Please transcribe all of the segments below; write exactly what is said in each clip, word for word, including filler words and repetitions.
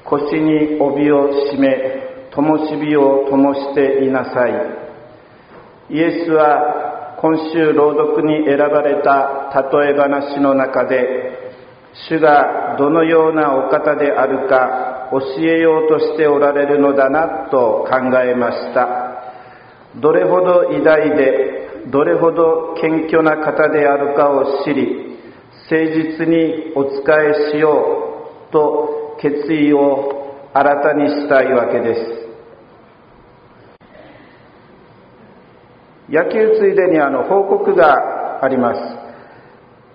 腰に帯を締め、灯火を灯していなさい。イエスは今週朗読に選ばれた例え話の中で、主がどのようなお方であるか教えようとしておられるのだなと考えました。どれほど偉大で、どれほど謙虚な方であるかを知り、誠実にお仕えしようと決意を新たにしたいわけです。野球ついでにあの報告があります。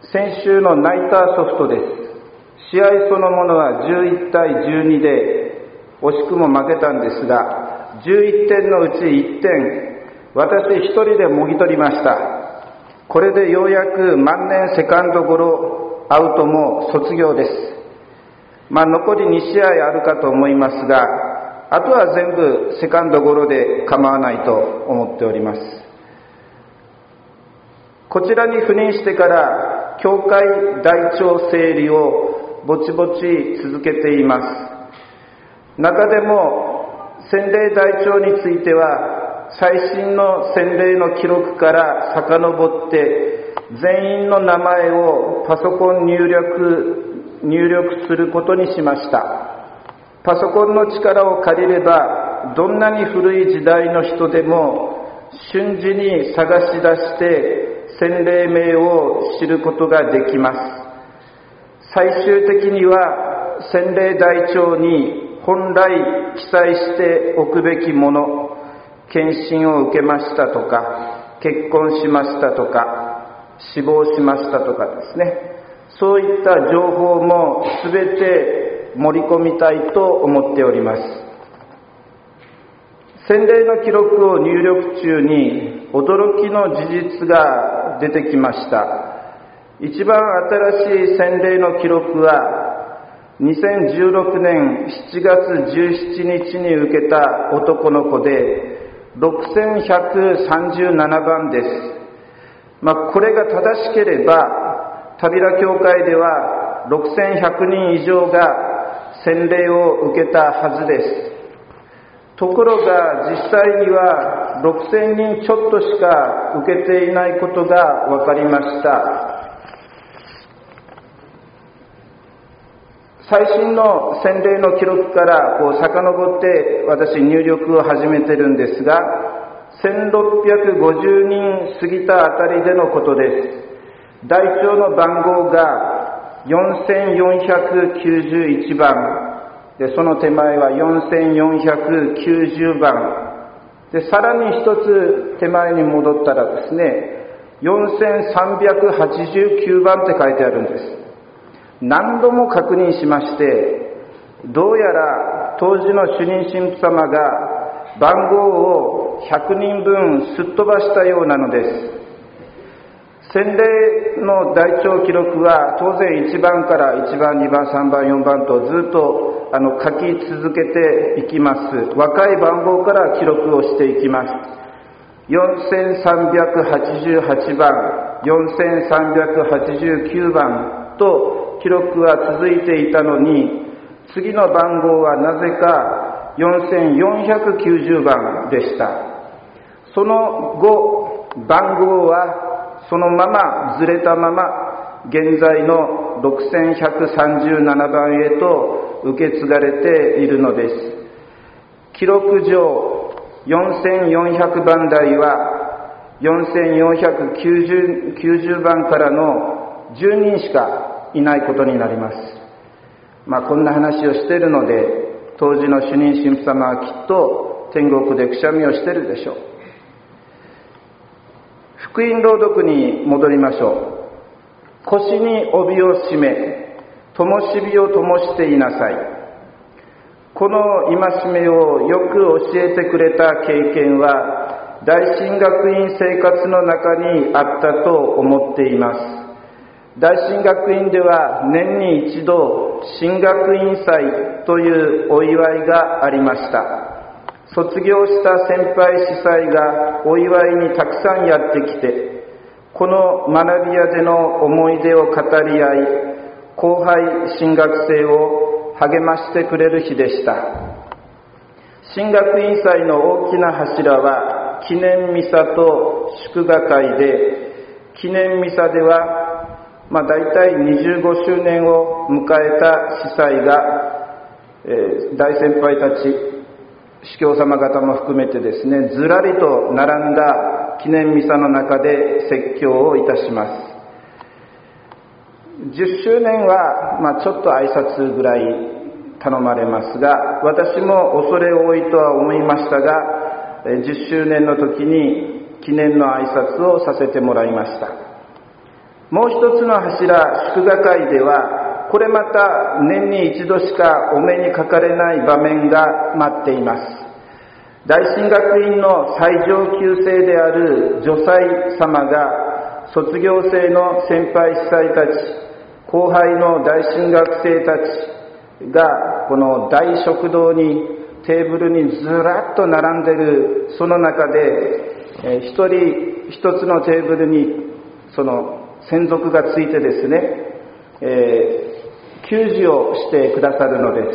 先週のナイターソフトです。試合そのものはじゅういちたいじゅうにで惜しくも負けたんですが、じゅういってんのうちいってん、私一人でもぎ取りました。これでようやく万年セカンドゴロアウトも卒業です。まあ残りに試合あるかと思いますが、あとは全部セカンドゴロで構わないと思っております。こちらに赴任してから教会台帳整理をぼちぼち続けています。中でも洗礼台帳については最新の洗礼の記録から遡って全員の名前をパソコン入力入力することにしました。パソコンの力を借りればどんなに古い時代の人でも瞬時に探し出して洗礼名を知ることができます。最終的には洗礼台帳に本来記載しておくべきもの、検診を受けましたとか、結婚しましたとか、死亡しましたとかですね、そういった情報もすべて盛り込みたいと思っております。洗礼の記録を入力中に驚きの事実が出てきました。一番新しい洗礼の記録はにせんじゅうろくねんしちがつじゅうしちにちに受けた男の子でろくせんひゃくさんじゅうななばんです。まあ、これが正しければ田平教会ではろくせんひゃくにん以上が洗礼を受けたはずです。ところが実際にはろくせんにんちょっとしか受けていないことが分かりました。最新の洗礼の記録からこう遡って私入力を始めてるんですが、せんろっぴゃくごじゅうにん過ぎたあたりでのことです。台帳の番号がよんせんよんひゃくきゅうじゅういちばんで、その手前はよんせんよんひゃくきゅうじゅうばんで、さらに一つ手前に戻ったらですね、よんせんさんびゃくはちじゅうきゅうばんって書いてあるんです。何度も確認しまして、どうやら当時の主任神父様が番号をひゃくにんぶんすっ飛ばしたようなのです。洗礼の台帳記録は当然いちばんからいちばん、にばん、さんばん、よんばんとずっとあの書き続けていきます。若い番号から記録をしていきます。よんせんさんびゃくはちじゅうはちばん、よんせんさんびゃくはちじゅうきゅうばんと記録は続いていたのに、次の番号はなぜかよんせんよんひゃくきゅうじゅうばんでした。その後、番号はそのままずれたまま現在のろくせんひゃくさんじゅうななばんへと受け継がれているのです。記録上よんせんよんひゃくばん台はよんせんよんひゃくきゅうじゅうばんからのじゅうにんしかいないことになります。まあこんな話をしているので、当時の主任神父様はきっと天国でくしゃみをしているでしょう。福音朗読に戻りましょう。腰に帯を締め、灯火を灯していなさい。この戒めをよく教えてくれた経験は大神学院生活の中にあったと思っています。大神学院では年に一度神学院祭というお祝いがありました。卒業した先輩司祭がお祝いにたくさんやってきて、この学び屋での思い出を語り合い、後輩神学生を励ましてくれる日でした。神学院祭の大きな柱は記念ミサと祝賀会で、記念ミサでは、まあ、大体にじゅうごしゅうねんを迎えた司祭が、えー、大先輩たち、司教様方も含めてですね、ずらりと並んだ記念ミサの中で説教をいたします。じゅっしゅうねんは、まあ、ちょっと挨拶ぐらい頼まれますが、私も恐れ多いとは思いましたが、じゅっしゅうねんの時に記念の挨拶をさせてもらいました。もう一つの柱、祝賀会では、これまた年に一度しかお目にかかれない場面が待っています。大神学院の最上級生である女祭様が、卒業生の先輩司祭たち、後輩の大神学生たちがこの大食堂にテーブルにずらっと並んでいる、その中で、えー、一人一つのテーブルにその専属がついてですね、えー、給仕をしてくださるのです。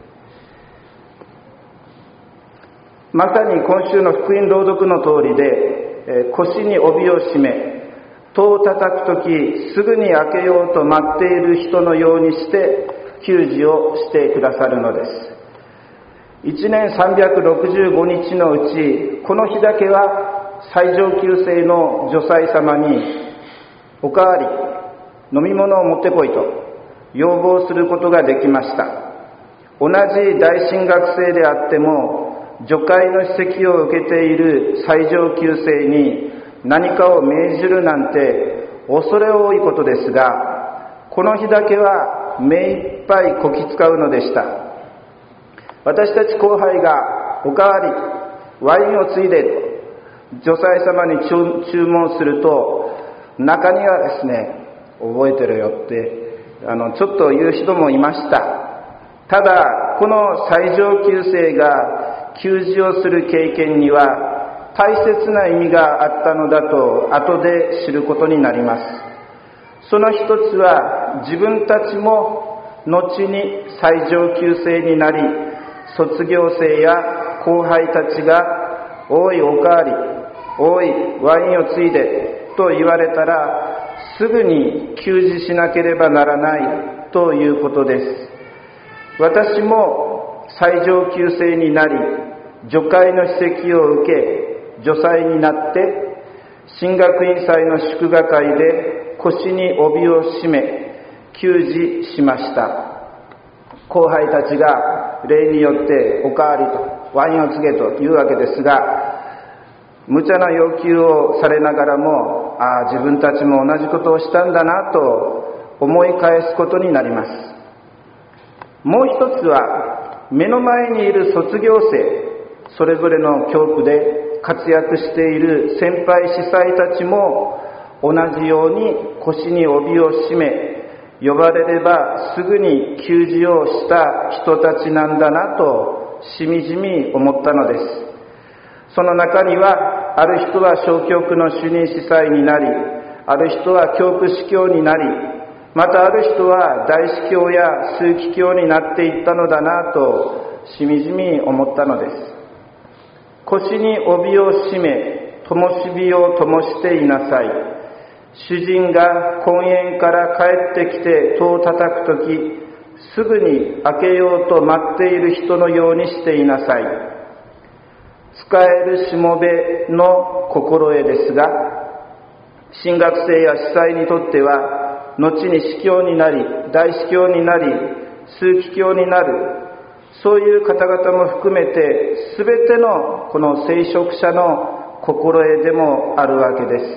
まさに今週の福音朗読の通りで、えー、腰に帯を締め、戸を叩くときすぐに開けようと待っている人のようにして給仕をしてくださるのです。いちねんさんびゃくろくじゅうごにちのうち、この日だけは最上級生の女祭様におかわり、飲み物を持ってこいと要望することができました。同じ大神学生であっても、女会の指摘を受けている最上級生に何かを命じるなんて恐れ多いことですが、この日だけは目いっぱいこき使うのでした。私たち後輩がおかわり、ワインをついでと女祭様に注文すると、中にはですね、覚えてるよってあのちょっと言う人もいました。ただこの最上級生が給仕をする経験には大切な意味があったのだと後で知ることになります。その一つは、自分たちも後に最上級生になり、卒業生や後輩たちがおいおかわり、おいワインをついでと言われたら、すぐに給仕しなければならないということです。私も最上級生になり、女会の指摘を受け、女祭になって神学院祭の祝賀会で腰に帯を締め給仕しました。後輩たちが例によっておかわりとワインをつげというわけですが、無茶な要求をされながらも、ああ自分たちも同じことをしたんだなと思い返すことになります。もう一つは、目の前にいる卒業生、それぞれの教区で活躍している先輩司祭たちも同じように腰に帯を締め、呼ばれればすぐに給仕をした人たちなんだなとしみじみ思ったのです。その中には、ある人は小教区の主任司祭になり、ある人は教区司教になり、またある人は大司教や枢機卿になっていったのだなとしみじみ思ったのです。腰に帯を締め、灯火を灯していなさい。主人が婚宴から帰ってきて戸を叩くとき、すぐに開けようと待っている人のようにしていなさい。使えるしもべの心得ですが、神学生や司祭にとっては、後に司教になり、大司教になり、枢機卿になる、そういう方々も含めて、すべてのこの聖職者の心得でもあるわけです。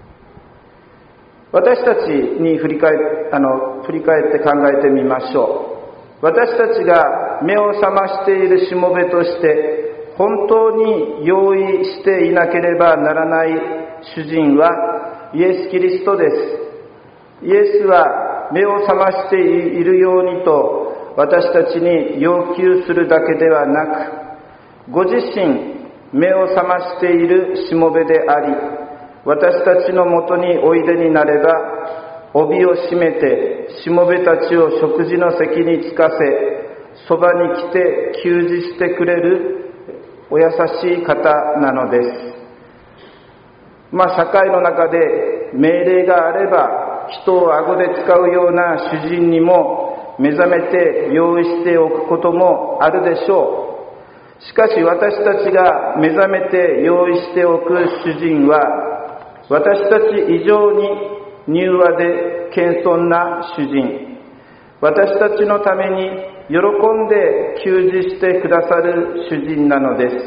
私たちに振り返あの振り返って考えてみましょう。私たちが目を覚ましているしもべとして、本当に用意していなければならない主人はイエス・キリストです。イエスは目を覚ましているようにと、私たちに要求するだけではなく、ご自身目を覚ましているしもべであり、私たちのもとにおいでになれば、 帯を締めてしもべたちを食事の席につかせ、そばに来て給仕してくれるお優しい方なのです。まあ社会の中で命令があれば人を顎で使うような主人にも目覚めて用意しておくこともあるでしょう。しかし私たちが目覚めて用意しておく主人は私たち以上に柔和で謙遜な主人、私たちのために喜んで給仕してくださる主人なのです。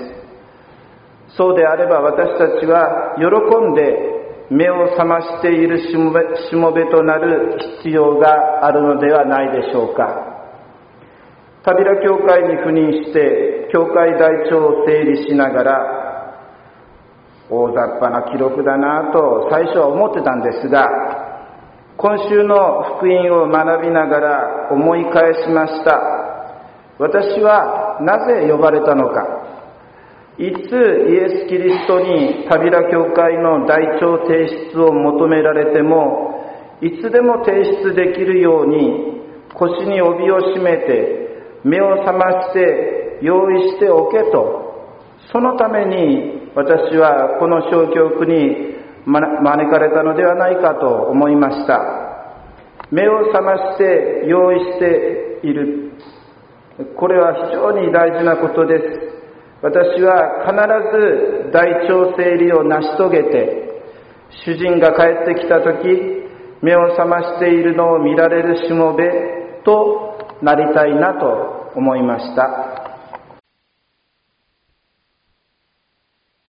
そうであれば私たちは喜んで目を覚ましているしもべ、しもべとなる必要があるのではないでしょうか。タビラ教会に赴任して教会台帳を整理しながら、大雑把な記録だなと最初は思ってたんですが、今週の福音を学びながら思い返しました。私はなぜ呼ばれたのか。いつイエス・キリストにタビラ教会の台帳提出を求められても、いつでも提出できるように腰に帯を締めて目を覚まして用意しておけと、そのために私はこの小教区に招かれたのではないかと思いました。目を覚まして用意している、これは非常に大事なことです。私は必ず台帳整理を成し遂げて、主人が帰ってきたとき目を覚ましているのを見られるしもべとなりたいなと思いました。